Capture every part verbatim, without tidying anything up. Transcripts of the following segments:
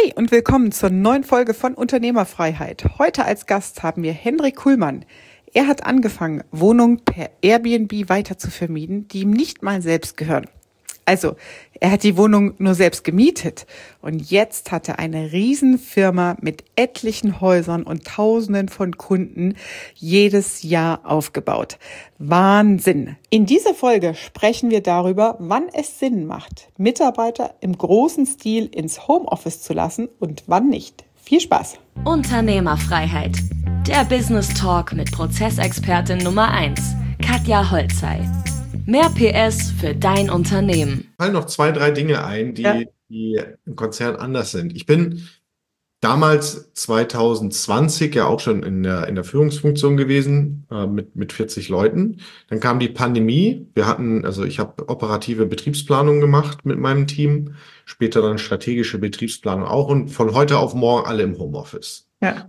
Hi und willkommen zur neuen Folge von Unternehmerfreiheit. Heute als Gast haben wir Hendrik Kuhlmann. Er hat angefangen, Wohnungen per Airbnb weiter zu vermieten, die ihm nicht mal selbst gehören. Also, er hat die Wohnung nur selbst gemietet und jetzt hat er eine Riesenfirma mit etlichen Häusern und Tausenden von Kunden jedes Jahr aufgebaut. Wahnsinn! In dieser Folge sprechen wir darüber, wann es Sinn macht, Mitarbeiter im großen Stil ins Homeoffice zu lassen und wann nicht. Viel Spaß! Unternehmerfreiheit. Der Business Talk mit Prozessexpertin Nummer eins, Katja Holzei. Mehr P S für dein Unternehmen. Mir fallen noch zwei, drei Dinge ein, die, ja. die im Konzern anders sind. Ich bin damals zwanzig zwanzig ja auch schon in der, in der Führungsfunktion gewesen, äh, mit, mit vierzig Leuten. Dann kam die Pandemie. Wir hatten, also ich habe operative Betriebsplanung gemacht mit meinem Team, später dann strategische Betriebsplanung auch und von heute auf morgen alle im Homeoffice. Ja.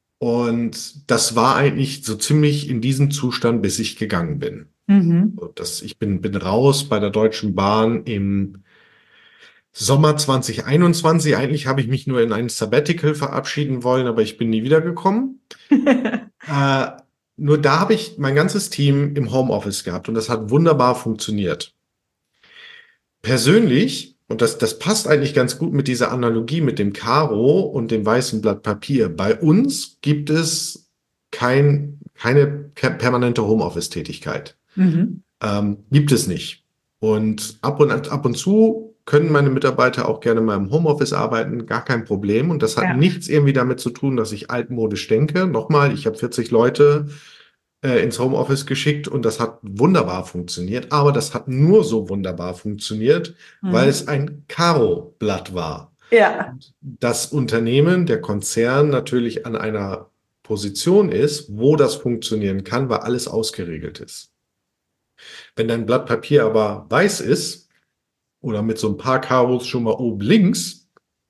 Und das war eigentlich so ziemlich in diesem Zustand, bis ich gegangen bin. Mhm. Das, ich bin, bin raus bei der Deutschen Bahn im Sommer zwanzig einundzwanzig. Eigentlich habe ich mich nur in ein Sabbatical verabschieden wollen, aber ich bin nie wiedergekommen. äh, nur da habe ich mein ganzes Team im Homeoffice gehabt und das hat wunderbar funktioniert. Persönlich, und das, das passt eigentlich ganz gut mit dieser Analogie mit dem Karo und dem weißen Blatt Papier. Bei uns gibt es kein, keine permanente Homeoffice-Tätigkeit. Mhm. Ähm, gibt es nicht. Und ab und ab und zu können meine Mitarbeiter auch gerne mal im Homeoffice arbeiten, gar kein Problem. Und das hat ja. nichts irgendwie damit zu tun, dass ich altmodisch denke. Nochmal, ich habe vierzig Leute äh, ins Homeoffice geschickt und das hat wunderbar funktioniert. Aber das hat nur so wunderbar funktioniert, mhm. weil es ein Karo-Blatt war. Ja. Das Unternehmen, der Konzern natürlich an einer Position ist, wo das funktionieren kann, weil alles ausgeregelt ist. Wenn dein Blatt Papier aber weiß ist oder mit so ein paar Karos schon mal oben links,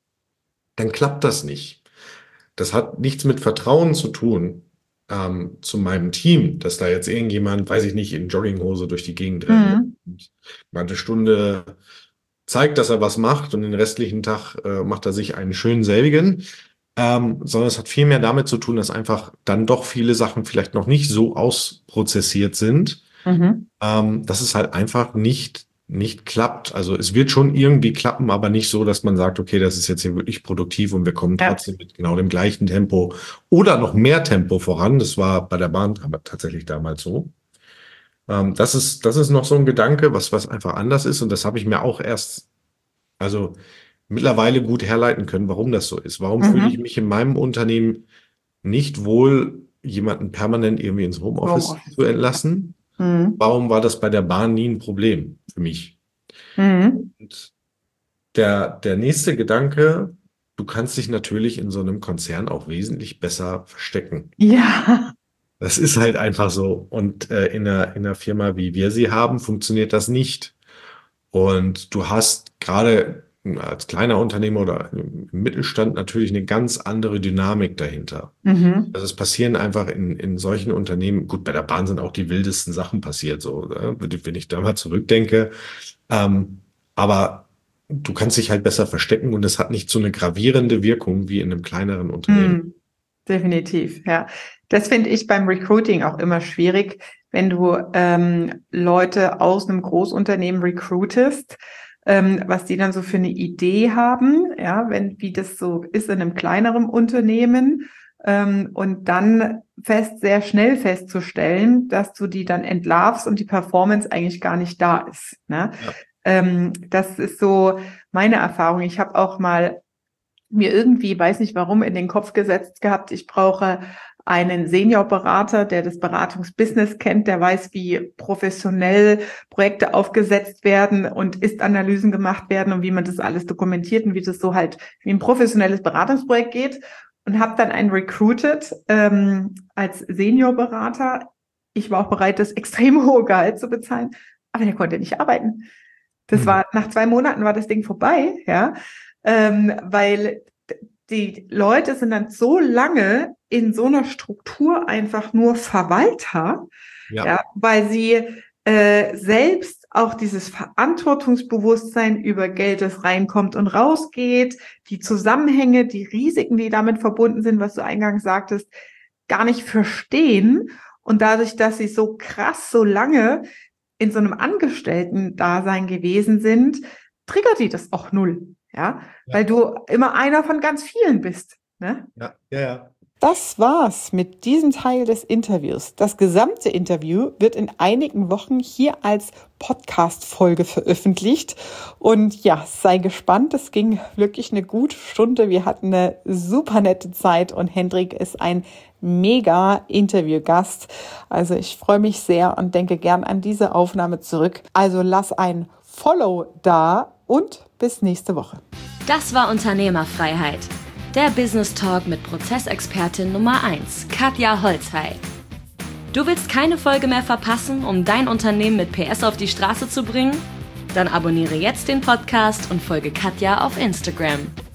dann klappt das nicht. Das hat nichts mit Vertrauen zu tun ähm, zu meinem Team, dass da jetzt irgendjemand, weiß ich nicht, in Jogginghose durch die Gegend rennt mhm. und mal eine Stunde zeigt, dass er was macht und den restlichen Tag äh, macht er sich einen schönen selbigen. Ähm, sondern es hat viel mehr damit zu tun, dass einfach dann doch viele Sachen vielleicht noch nicht so ausprozessiert sind, mhm. ähm, dass es halt einfach nicht, nicht klappt. Also es wird schon irgendwie klappen, aber nicht so, dass man sagt, okay, das ist jetzt hier wirklich produktiv und wir kommen ja. trotzdem mit genau dem gleichen Tempo oder noch mehr Tempo voran. Das war bei der Bahn aber tatsächlich damals so. Ähm, das ist, das ist noch so ein Gedanke, was, was einfach anders ist und das habe ich mir auch erst, also mittlerweile gut herleiten können, warum das so ist. Warum mhm. fühle ich mich in meinem Unternehmen nicht wohl, jemanden permanent irgendwie ins Homeoffice, Homeoffice. zu entlassen? Mhm. Warum war das bei der Bahn nie ein Problem für mich? Mhm. Und der, der nächste Gedanke, du kannst dich natürlich in so einem Konzern auch wesentlich besser verstecken. Ja. Das ist halt einfach so. Und äh, in einer, in einer Firma, wie wir sie haben, funktioniert das nicht. Und du hast gerade als kleiner Unternehmer oder im Mittelstand natürlich eine ganz andere Dynamik dahinter. Mhm. Also es passieren einfach in, in solchen Unternehmen, gut, bei der Bahn sind auch die wildesten Sachen passiert, so, ne? Wenn ich da mal zurückdenke. Ähm, aber du kannst dich halt besser verstecken und es hat nicht so eine gravierende Wirkung wie in einem kleineren Unternehmen. Mhm. Definitiv, ja. Das finde ich beim Recruiting auch immer schwierig, wenn du ähm, Leute aus einem Großunternehmen recruitest, ähm, was die dann so für eine Idee haben, ja, wenn wie das so ist in einem kleineren Unternehmen ähm, und dann fest sehr schnell festzustellen, dass du die dann entlarvst und die Performance eigentlich gar nicht da ist. Ne? Ja. Ähm, das ist so meine Erfahrung. Ich habe auch mal mir irgendwie, weiß nicht warum, in den Kopf gesetzt gehabt, ich brauche einen Seniorberater, der das Beratungsbusiness kennt, der weiß, wie professionell Projekte aufgesetzt werden und Ist-Analysen gemacht werden und wie man das alles dokumentiert und wie das so halt wie ein professionelles Beratungsprojekt geht und habe dann einen recruited ähm, als Seniorberater. Ich war auch bereit, das extrem hohe Gehalt zu bezahlen, aber der konnte nicht arbeiten. Das hm. war, nach zwei Monaten war das Ding vorbei, ja, ähm, weil die Leute sind dann so lange in so einer Struktur einfach nur Verwalter, ja, ja weil sie äh, selbst auch dieses Verantwortungsbewusstsein über Geld, das reinkommt und rausgeht, die Zusammenhänge, die Risiken, die damit verbunden sind, was du eingangs sagtest, gar nicht verstehen. Und dadurch, dass sie so krass, so lange in so einem Angestellten-Dasein gewesen sind, triggert die das auch null. Ja, ja. Weil du immer einer von ganz vielen bist. Ne? Ja, ja, ja. Das war's mit diesem Teil des Interviews. Das gesamte Interview wird in einigen Wochen hier als Podcast-Folge veröffentlicht. Und ja, sei gespannt. Es ging wirklich eine gute Stunde. Wir hatten eine super nette Zeit und Hendrik ist ein mega Interviewgast. Also ich freue mich sehr und denke gern an diese Aufnahme zurück. Also lass ein Follow da und bis nächste Woche. Das war Unternehmerfreiheit. Der Business Talk mit Prozessexpertin Nummer eins, Katja Holzhey. Du willst keine Folge mehr verpassen, um dein Unternehmen mit P S auf die Straße zu bringen? Dann abonniere jetzt den Podcast und folge Katja auf Instagram.